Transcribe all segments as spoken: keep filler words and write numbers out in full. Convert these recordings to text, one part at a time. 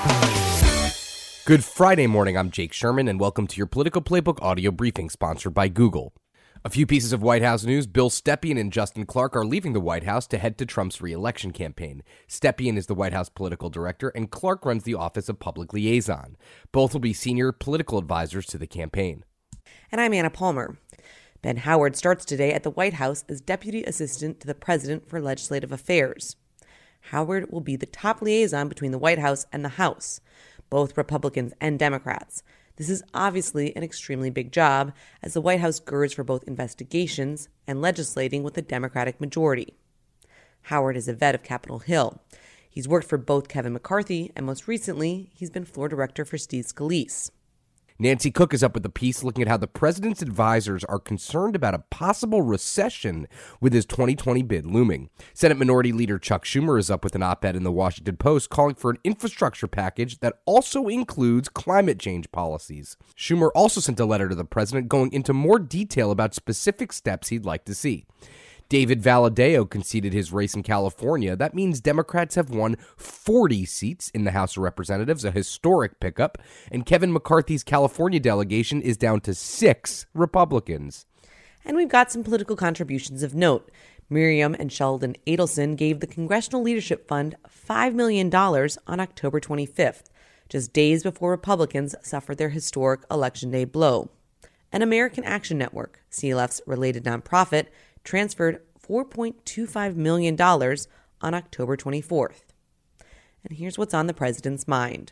Good Friday morning, I'm Jake Sherman, and welcome to your Political Playbook audio briefing sponsored by Google. A few pieces of White House news. Bill Stepien and Justin Clark are leaving the White House to head to Trump's re-election campaign. Stepien is the White House political director, and Clark runs the Office of Public Liaison. Both will be senior political advisors to the campaign. And I'm Anna Palmer. Ben Howard starts today at the White House as Deputy Assistant to the President for Legislative Affairs. Howard will be the top liaison between the White House and the House, both Republicans and Democrats. This is obviously an extremely big job, as the White House girds for both investigations and legislating with a Democratic majority. Howard is a vet of Capitol Hill. He's worked for both Kevin McCarthy, and most recently, he's been floor director for Steve Scalise. Nancy Cook is up with a piece looking at how the president's advisors are concerned about a possible recession with his twenty twenty bid looming. Senate Minority Leader Chuck Schumer is up with an op-ed in the Washington Post calling for an infrastructure package that also includes climate change policies. Schumer also sent a letter to the president going into more detail about specific steps he'd like to see. David Valadao conceded his race in California. That means Democrats have won forty seats in the House of Representatives, a historic pickup, and Kevin McCarthy's California delegation is down to six Republicans. And we've got some political contributions of note. Miriam and Sheldon Adelson gave the Congressional Leadership Fund five million dollars on October twenty-fifth, just days before Republicans suffered their historic Election Day blow. And American Action Network, C L F's related nonprofit, transferred four point two five million dollars on October twenty-fourth. And here's what's on the president's mind.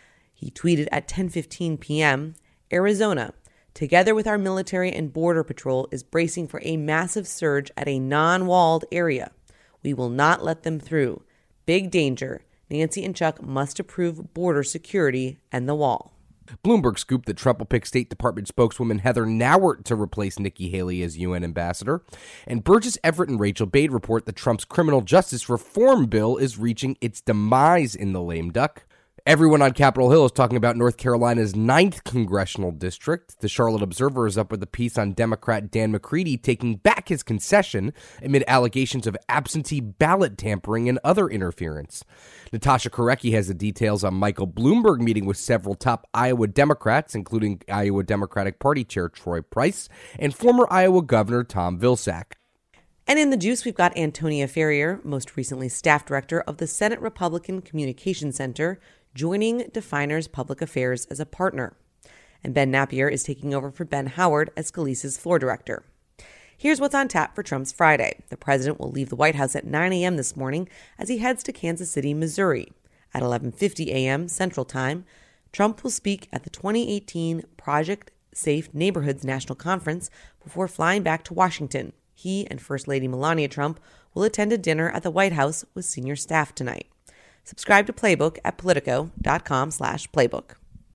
He tweeted at ten fifteen p.m., Arizona, together with our military and border patrol, is bracing for a massive surge at a non-walled area. We will not let them through. Big danger. Nancy and Chuck must approve border security and the wall. Bloomberg scooped that Trump will pick State Department spokeswoman Heather Nauert to replace Nikki Haley as U N ambassador. And Burgess Everett and Rachel Bade report that Trump's criminal justice reform bill is reaching its demise in the lame duck. Everyone on Capitol Hill is talking about North Carolina's ninth congressional district. The Charlotte Observer is up with a piece on Democrat Dan McCready taking back his concession amid allegations of absentee ballot tampering and other interference. Natasha Korecki has the details on Michael Bloomberg meeting with several top Iowa Democrats, including Iowa Democratic Party Chair Troy Price and former Iowa Governor Tom Vilsack. And in the juice, we've got Antonia Ferrier, most recently staff director of the Senate Republican Communication Center, joining Definers Public Affairs as a partner. And Ben Napier is taking over for Ben Howard as Scalise's floor director. Here's what's on tap for Trump's Friday. The president will leave the White House at nine a.m. this morning as he heads to Kansas City, Missouri. At eleven fifty a.m. Central Time, Trump will speak at the twenty eighteen Project Safe Neighborhoods National Conference before flying back to Washington. He and First Lady Melania Trump will attend a dinner at the White House with senior staff tonight. Subscribe to Playbook at politico.com slash playbook.